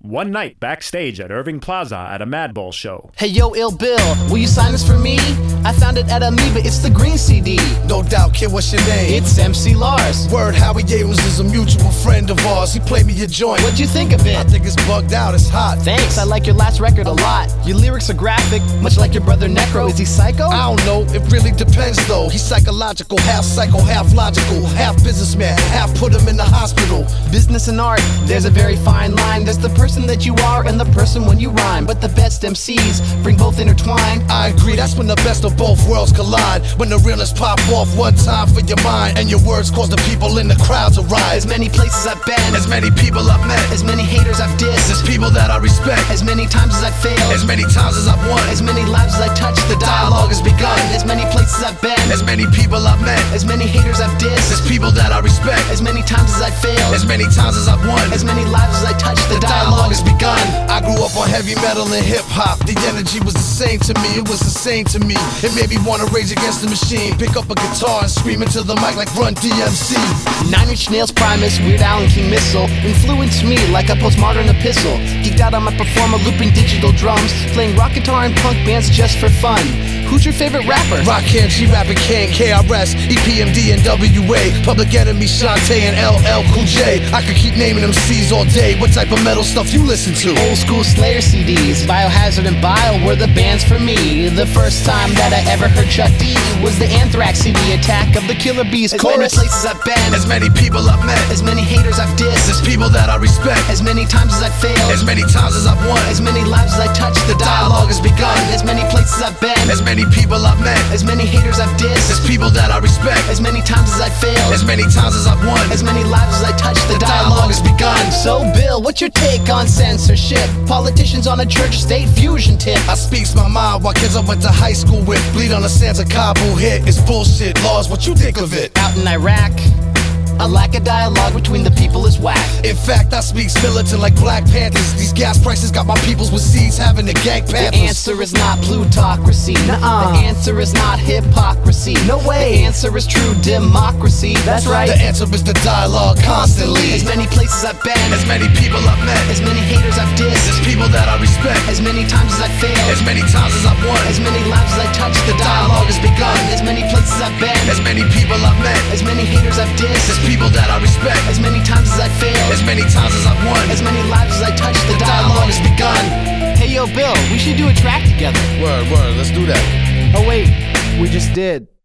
one night backstage at Irving Plaza at a Madball show. Hey yo, Ill Bill, will you sign this for me? I found it at Amoeba, it's the green CD. No doubt, kid, what's your name? It's MC Lars. Word, Howie Abrams is a mutual friend of ours. He played me a joint. What'd you think of it? I think it's bugged out, it's hot. Thanks, I like your last record a lot. Your lyrics are graphic, much like your brother Necro. Is he psycho? I don't know, it really depends though. He's psychological, half psycho, half logical, half businessman, half put him in the hospital. Business and art, there's a very fine line. There's the person that you are and the person when you rhyme. But the best MCs bring both intertwined. I agree, that's when the best of both worlds collide. When the realness pop off one time for your mind, and your words cause the people in the crowd to rise. As many places I've been, as many people I've met, as many haters I've dissed, as people that I respect, as many times as I've failed, as many times as I've won, as many lives as I touched, the dialogue has begun. As many places I've been, as many people I've met, as many haters I've dissed, as people that I respect, as many times as I've failed, as many times as I've won, as many lives as I touched, the dialogue has begun. I grew up on heavy metal and hip hop. The energy was the same to me, it was the same to me. It made me wanna rage against the machine, pick up a guitar and scream into the mic like Run DMC. Nine Inch Nails, Primus, Weird Al and King Missile influenced me like a postmodern epistle. Geeked out on my performer, looping digital drums, playing rock guitar in punk bands just for fun. Who's your favorite rapper? Rakim, G-Rappin' King, KRS, EPMD and WA, Public Enemy, Shantae and LL Cool J. I could keep naming them C's all day. What type of metal stuff you listen to? Old school Slayer CDs, Biohazard and Bile were the bands for me. The first time that I ever heard Chuck D was the Anthrax CD, Attack of the Killer Bees. As many places I've been, as many people I've met, as many haters I've dissed, as people that I respect, as many times as I've failed, as many times as I've won, as many lives as I touched, the dialogue has begun. As many places I've been, as many people I've met, as many haters I've dissed, as people that I respect, as many times as I've failed, as many times as I've won, as many lives as I touched, the dialogue has begun. So Bill, what's your take on censorship? Politicians on a church-state fusion tip. I speaks my mind while kids I went to high school with bleed on a Santa Cabo hit. It's bullshit, Laws, what you think of it? Out in Iraq, a lack of dialogue between the people is whack. In fact, I speak militant like Black Panthers. These gas prices got my peoples with seeds having the gang panthers. The answer is not plutocracy. Nuh-uh. The answer is not hypocrisy. No way. The answer is true democracy. That's right. The answer is the dialogue constantly. As many places I've been, as many people I've met, as many haters I've dissed, as people that I respect, as many times as I've failed, as many times as I've won, as many lives as I touched, the dialogue has begun. As many places I've been, as many people I've met, as many haters I've dissed, as people that I respect, as many times as I've failed, as many times as I've won, as many lives as I touched, the dialogue has begun. Hey yo Bill, we should do a track together. Word, let's do that. Oh wait, we just did.